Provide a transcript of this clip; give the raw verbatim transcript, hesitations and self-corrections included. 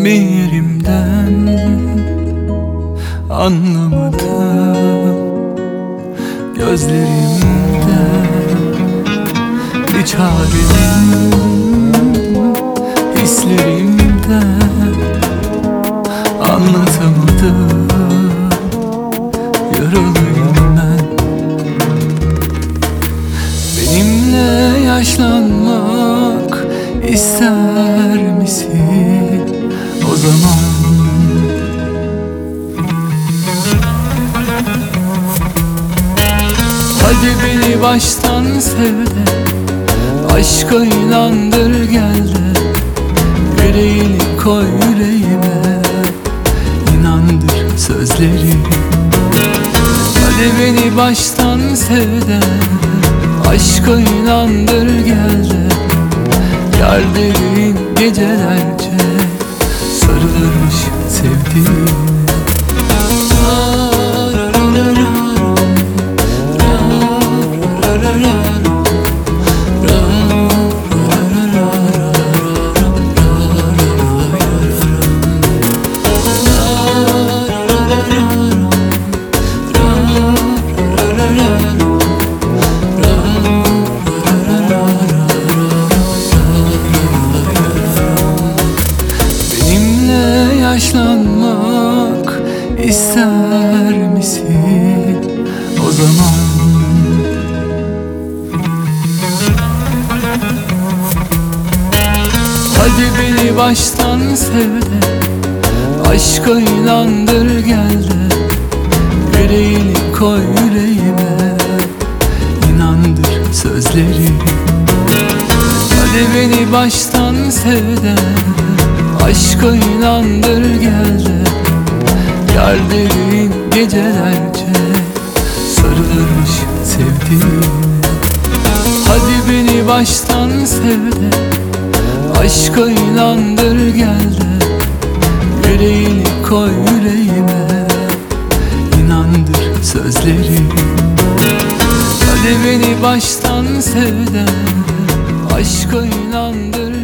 bir yerimden anlamadım. Gözlerimde bir çarem, hislerimde anlatamadım. Yaralıyım ben. Benimle yaşlanmak ister misin o zaman? Hadi beni baştan sev de, aşka inandır gel de, yüreğini koy yüreğime, inandır sözlerime. Hadi beni baştan sev de, aşka inandır gel de, yar derin gecelerce sarılırmış sevdiğime. Yaşlanmak ister misin o zaman? Hadi beni baştan sev de, aşka inandır gel de, yüreğini koy yüreğime, inandır sözlerime. Hadi beni baştan sev de, aşka inandır gel de, yar derin gecelerce sarılırmış sevdiğime. Hadi beni baştan sev de, aşka inandır gel de, yüreğini koy yüreğime, inandır sözlerime. Hadi beni baştan sev de, aşka inandır